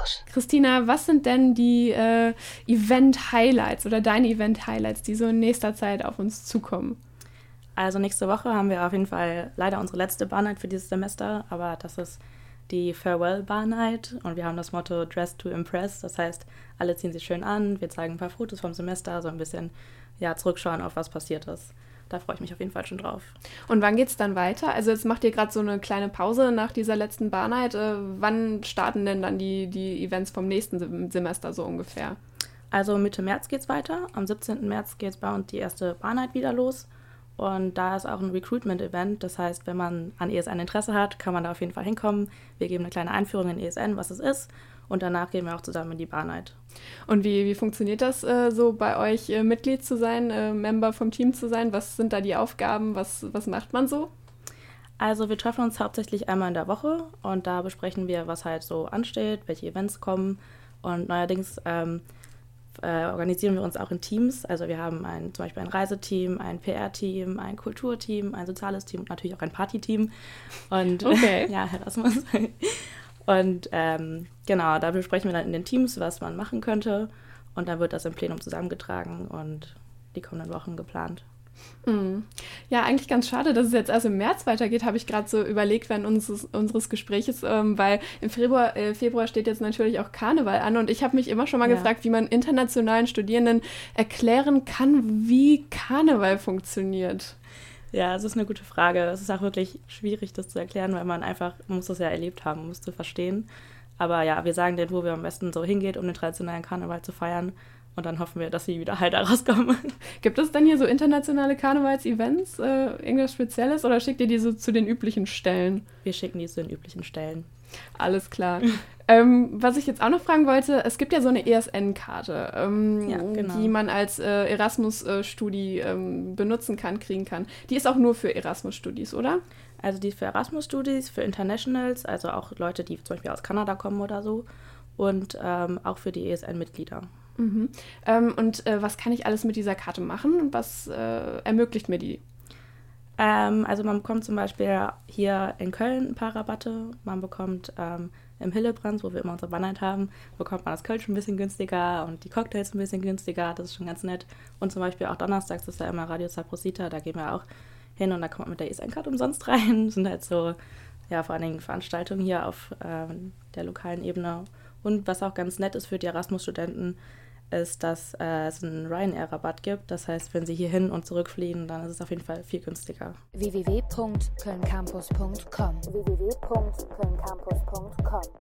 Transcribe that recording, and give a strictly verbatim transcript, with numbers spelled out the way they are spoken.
Campus. Christina, was sind denn die äh, Event-Highlights oder deine Event-Highlights, die so in nächster Zeit auf uns zukommen? Also nächste Woche haben wir auf jeden Fall leider unsere letzte Bar Night für dieses Semester, aber das ist die Farewell Bar Night und wir haben das Motto Dress to Impress. Das heißt, alle ziehen sich schön an, wir zeigen ein paar Fotos vom Semester, so ein bisschen ja, zurückschauen auf was passiert ist. Da freue ich mich auf jeden Fall schon drauf. Und wann geht's dann weiter? Also jetzt macht ihr gerade so eine kleine Pause nach dieser letzten Bar Night. Äh, wann starten denn dann die, die Events vom nächsten Semester so ungefähr? Also Mitte März geht's weiter. Am siebzehnten März geht's bei uns die erste Bar Night wieder los. Und da ist auch ein Recruitment-Event. Das heißt, wenn man an E S N Interesse hat, kann man da auf jeden Fall hinkommen. Wir geben eine kleine Einführung in E S N, was es ist. Und danach gehen wir auch zusammen in die Bar Night. Und wie, wie funktioniert das äh, so bei euch, äh, Mitglied zu sein, äh, Member vom Team zu sein? Was sind da die Aufgaben? Was, was macht man so? Also wir treffen uns hauptsächlich einmal in der Woche und da besprechen wir, was halt so ansteht, welche Events kommen. Und neuerdings ähm, äh, organisieren wir uns auch in Teams. Also wir haben ein, zum Beispiel ein Reiseteam, ein P R-Team, ein Kulturteam, ein soziales Team und natürlich auch ein Partyteam. Und okay. ja, Herr Rasmus. Und ähm, genau, da besprechen wir dann in den Teams, was man machen könnte. Und dann wird das im Plenum zusammengetragen und die kommenden Wochen geplant. Mm. Ja, eigentlich ganz schade, dass es jetzt erst im März weitergeht, habe ich gerade so überlegt während unseres, unseres Gespräches, ähm, weil im Februar, äh, Februar steht jetzt natürlich auch Karneval an und ich habe mich immer schon mal ja. gefragt, wie man internationalen Studierenden erklären kann, wie Karneval funktioniert. Ja, es ist eine gute Frage. Es ist auch wirklich schwierig, das zu erklären, weil man einfach, man muss das ja erlebt haben, man muss es verstehen. Aber ja, wir sagen denen, wo wir am besten so hingeht, um den traditionellen Karneval zu feiern. Und dann hoffen wir, dass sie wieder heil da rauskommen. Gibt es denn hier so internationale Karnevals-Events, äh, irgendwas Spezielles? Oder schickt ihr die so zu den üblichen Stellen? Wir schicken die zu den üblichen Stellen. Alles klar. ähm, was ich jetzt auch noch fragen wollte, es gibt ja so eine E S N-Karte, ähm, ja, genau. die man als äh, Erasmus-Studi ähm, benutzen kann, kriegen kann. Die ist auch nur für Erasmus-Studis, oder? Also die ist für Erasmus-Studis, für Internationals, also auch Leute, die zum Beispiel aus Kanada kommen oder so. Und ähm, auch für die E S N-Mitglieder. Mhm. Ähm, und äh, was kann ich alles mit dieser Karte machen? Was äh, ermöglicht mir die? Ähm, also man bekommt zum Beispiel hier in Köln ein paar Rabatte. Man bekommt ähm, im Hillebrand, wo wir immer unsere Bar Night haben, bekommt man das Kölsch ein bisschen günstiger und die Cocktails ein bisschen günstiger. Das ist schon ganz nett. Und zum Beispiel auch donnerstags ist ja immer Radio Saprosita, da gehen wir auch hin und da kommt man mit der E S N-Karte umsonst rein. Das sind halt so, ja, vor allen Dingen Veranstaltungen hier auf ähm, der lokalen Ebene. Und was auch ganz nett ist für die Erasmus-Studenten, ist, dass äh, es einen Ryanair-Rabatt gibt. Das heißt, wenn sie hier hin und zurückfliegen, dann ist es auf jeden Fall viel günstiger. w w w punkt köln campus punkt com w w w punkt köln campus punkt com